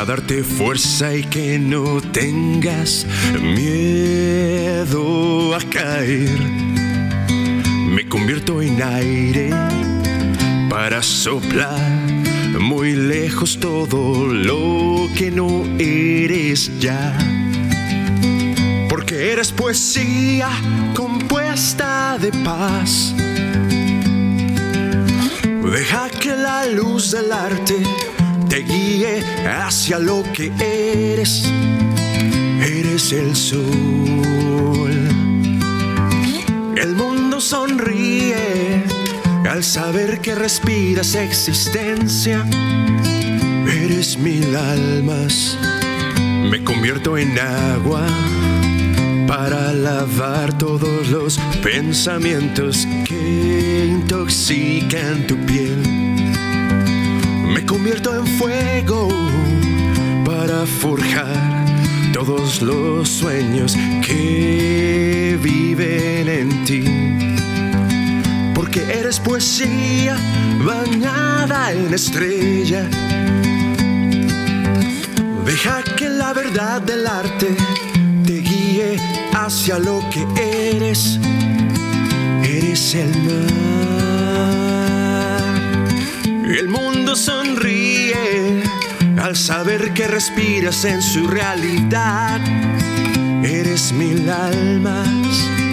darte fuerza y que no tengas miedo a caer. Me convierto en aire para soplar muy lejos todo lo que no eres ya. Porque eres poesía compuesta de paz. Deja que la luz del arte te guíe hacia lo que eres. Eres el sol. El mundo sonríe al saber que respiras existencia. Eres mil almas. Me convierto en agua para lavar todos los pensamientos que intoxican tu piel. Me convierto en fuego para forjar todos los sueños que viven en ti. Porque eres poesía bañada en estrella. Deja que la verdad del arte te guíe hacia lo que eres. Eres el mar. El mundo sonríe al saber que respiras en su realidad. Eres mil almas.